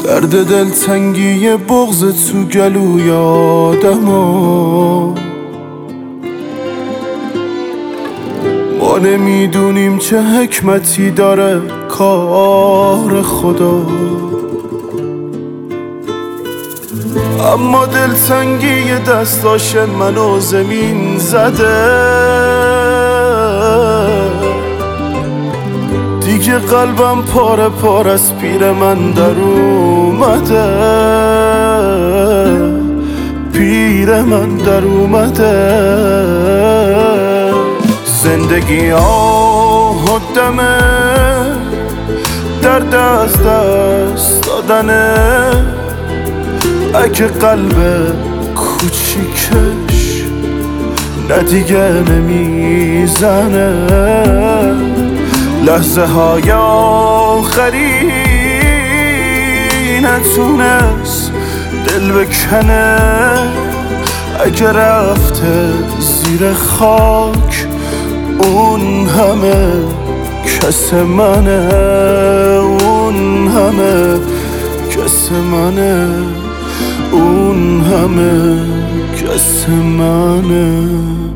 درد دلتنگی بغض تو گلوی آدما، ما نمیدونیم چه حکمتی داره کار خدا. اما دلتنگی دستاش منو زمین زده، دیگه قلبم پاره پاره از پیر من در اومده، پیر من در اومده. زندگی آهدمه، درد از دست دادنه، اگه قلب کوچیکش نه دیگه نمیزنه، لحظه های آخری نتونست دل بکنه، اگه رفته زیر خاک اون همه کس منه، اون همه کس منه، اون همه کس منه.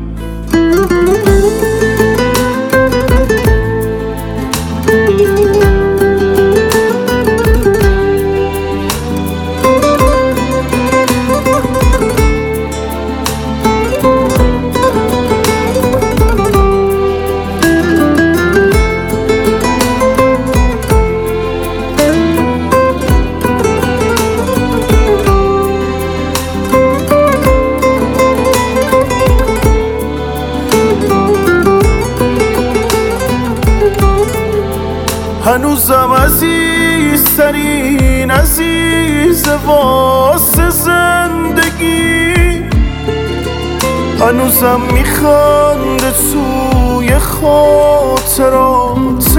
هنوزم عزیزترین عزیز واسه زندگی، هنوزم میخنده توی خاطرات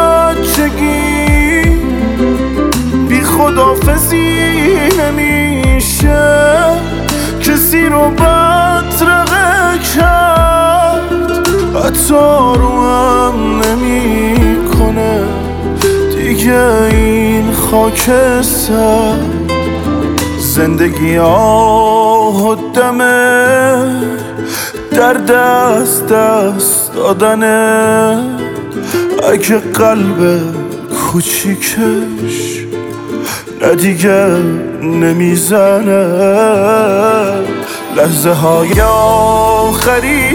بچگی. بی خداحافظی نمیشه کسی رو بدرقه کرد، حتی رو هم نمیکنه دیگه این خاکستر. زندگی آهدمه، درد از دست دادنه، اگه قلب کوچیکش نه دیگه نمیزنه، لحظه های آخری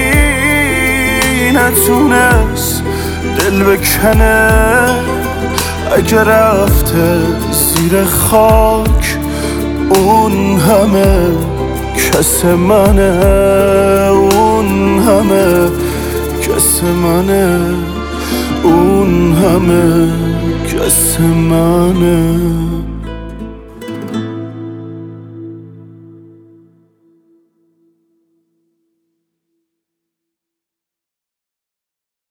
نتونست دل بکنه، اگه رفته زیر خاک اون همه کس منه، اون همه کس منه، اون همه کس منه.